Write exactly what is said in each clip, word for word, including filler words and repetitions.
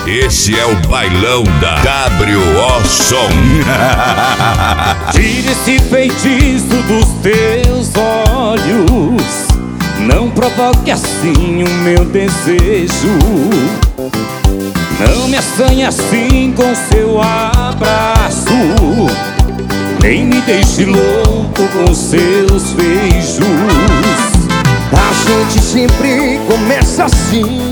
Esse é o bailão da W O Som. Tire esse feitiço dos teus olhos, não provoque assim o meu desejo. Não me assanhe assim com seu abraço, nem me deixe louco com seus beijos. A gente sempre começa assim,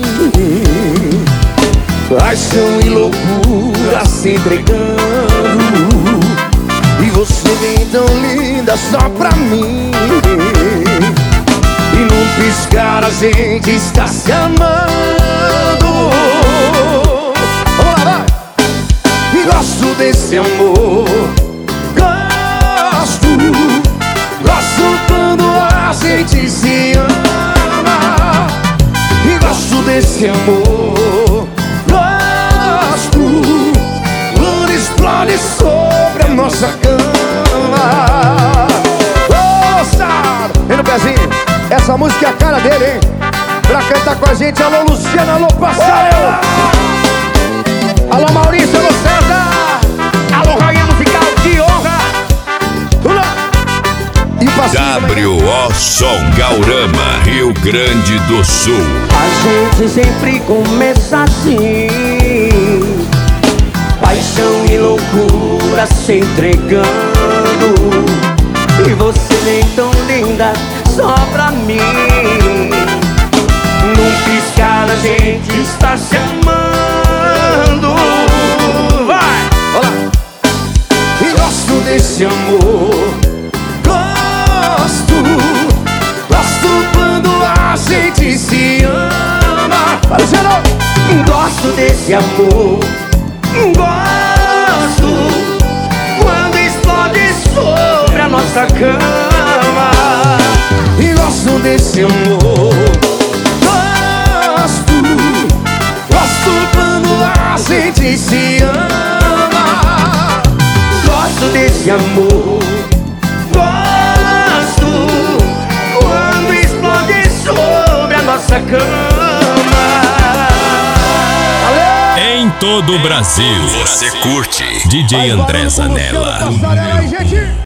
paixão e loucura se entregando, e você vem tão linda só pra mim. E num piscar a gente está se amando. Vamos lá, vai! E gosto desse amor, gosto, gosto quando a gente se ama. E gosto desse amor, gosto quando explode sobre a nossa cama. Nossa! E no pezinho, essa música é a cara dele, hein? Pra cantar com a gente, alô Luciano, alô Passaio, alô Maurício, alô César, alô Rainha Musical, que honra! E passinho, W O Som, Gaurama, Rio Grande do Sul. A gente sempre começa assim, paixão e loucura se entregando, e você vem tão linda só pra mim. Num piscar a gente está se amando. Vai! olá! E gosto desse amor, gosto, gosto quando a gente se ama. Luciano! Gosto desse amor, gosto quando explode sobre a nossa cama. E gosto desse amor, gosto, gosto quando a gente se ama. Gosto desse amor, gosto quando explode sobre a nossa cama. Em todo o Brasil, você curte D J André Zanella.